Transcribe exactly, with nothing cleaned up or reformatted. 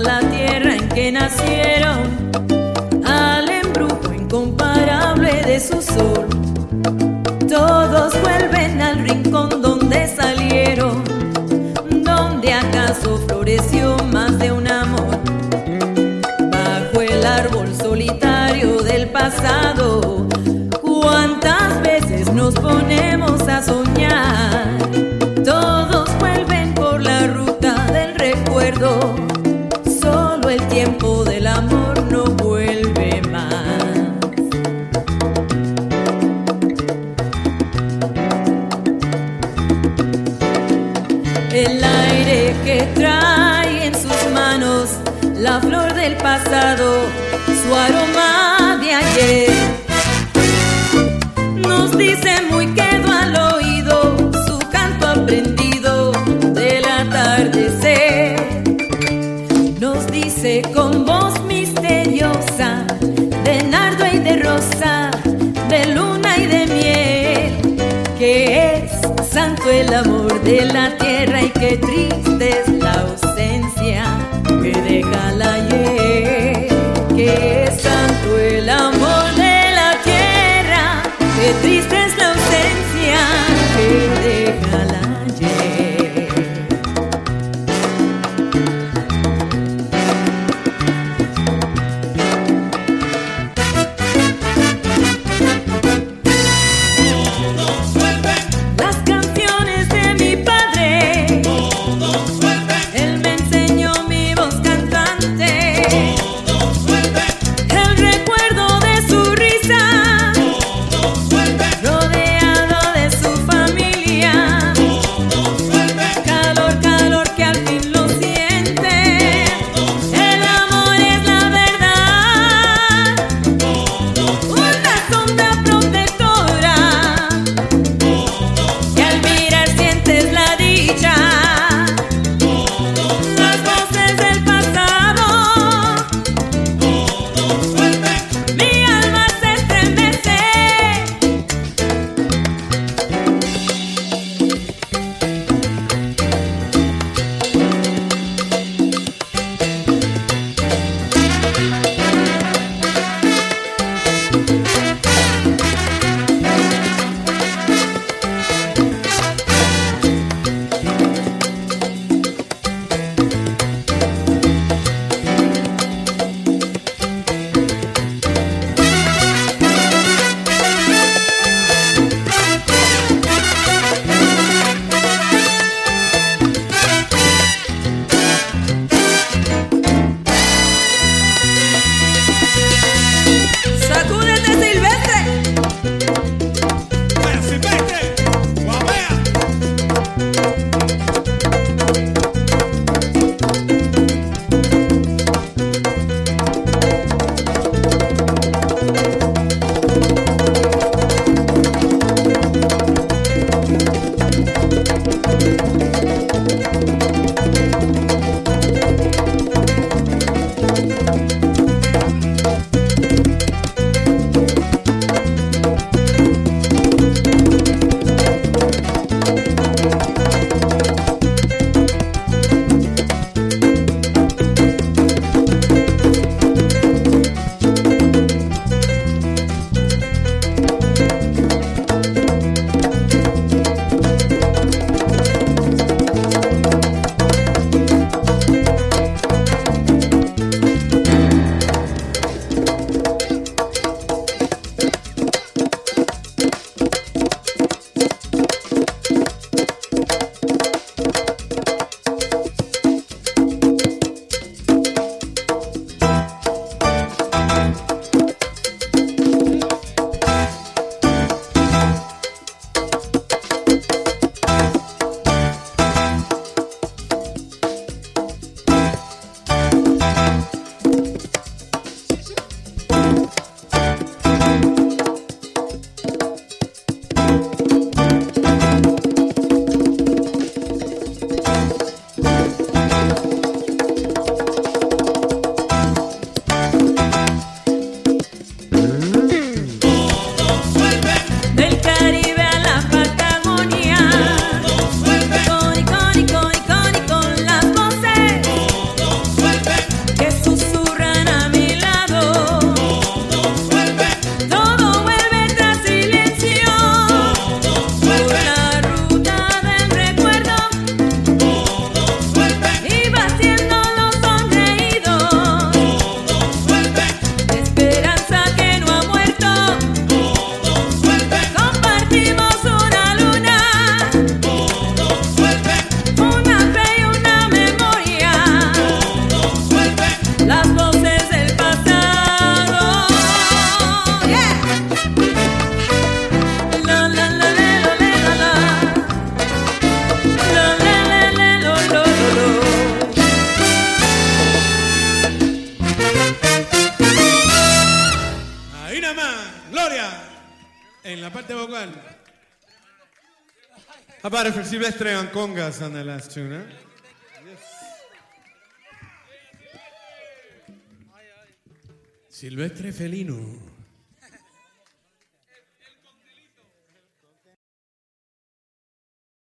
la tierra en que nacieron, al embrujo incomparable de su sol. Todos vuelven al rincón donde salieron, donde acaso floreció más de un amor. Bajo el árbol solitario del pasado, cuántas veces nos ponemos a soñar. Todos vuelven por la ruta del recuerdo, solo el tiempo del amor no vuelve más. El aire que trae en sus manos la flor del pasado, su aroma de ayer, nos dice muy quedo al oído su canto aprendido del atardecer. Nos dice con voz misteriosa de nardo y de rosa, de luna y de miel, que es santo el amor de la tierra y que triste es la ausencia que deja el ayer. Que es santo el amor de la tierra, que triste es la ausencia que deja el ayer. Todos vuelven, Las canciones de mi padre, todos vuelven, él me Gloria en la parte vocal. How about it for Silvestre on congas on the last tune, huh? Yes. Silvestre Felino.